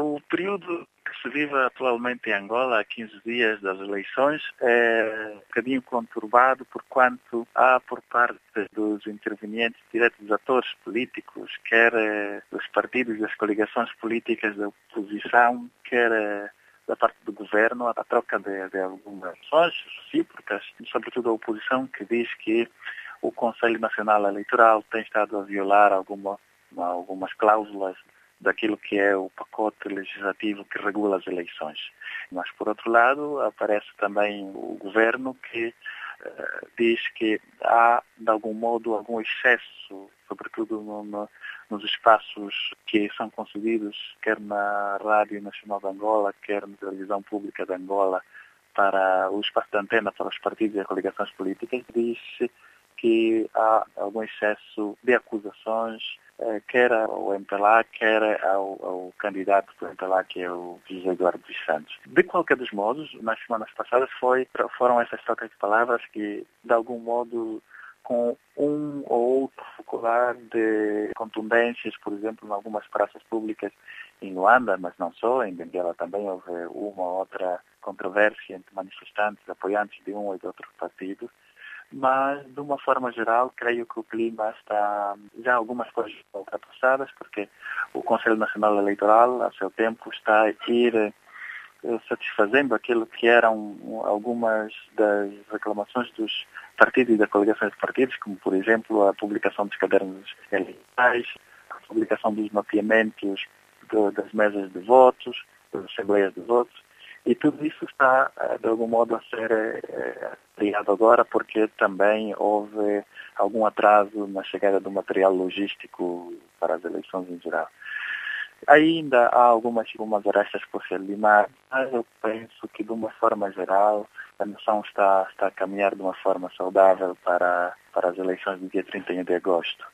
O período que se vive atualmente em Angola, há 15 dias das eleições, é um bocadinho conturbado porquanto há por parte dos intervenientes diretos dos atores políticos, quer dos partidos e das coligações políticas da oposição, quer da parte do governo, a troca de algumas ações recíprocas, sobretudo a oposição, que diz que o Conselho Nacional Eleitoral tem estado a violar algumas cláusulas daquilo que é o pacote legislativo que regula as eleições. Mas, por outro lado, aparece também o governo que diz que há, de algum modo, algum excesso, sobretudo nos espaços que são concedidos, quer na Rádio Nacional de Angola, quer na Televisão Pública de Angola, para o espaço de antena para os partidos e as coligações políticas, diz que há algum excesso de acusações, quer ao MPLA, quer ao candidato do MPLA, que é o José Eduardo dos Santos. De qualquer dos modos, nas semanas passadas foram essas trocas de palavras que, de algum modo, com um ou outro focular de contundências, por exemplo, em algumas praças públicas em Luanda, mas não só, em Benguela também houve uma ou outra controvérsia entre manifestantes, apoiantes de um ou de outro partido. Mas, de uma forma geral, creio que o clima está já algumas coisas ultrapassadas, porque o Conselho Nacional Eleitoral, a seu tempo, está a ir satisfazendo aquilo que eram algumas das reclamações dos partidos e das coligações de partidos, como, por exemplo, a publicação dos cadernos eleitorais, a publicação dos mapeamentos das mesas de votos, das assembleias de votos. E tudo isso está, de algum modo, a ser criado agora, porque também houve algum atraso na chegada do material logístico para as eleições em geral. Ainda há algumas arestas por ser limadas, mas eu penso que, de uma forma geral, a nação está a caminhar de uma forma saudável para as eleições do dia 31 de agosto.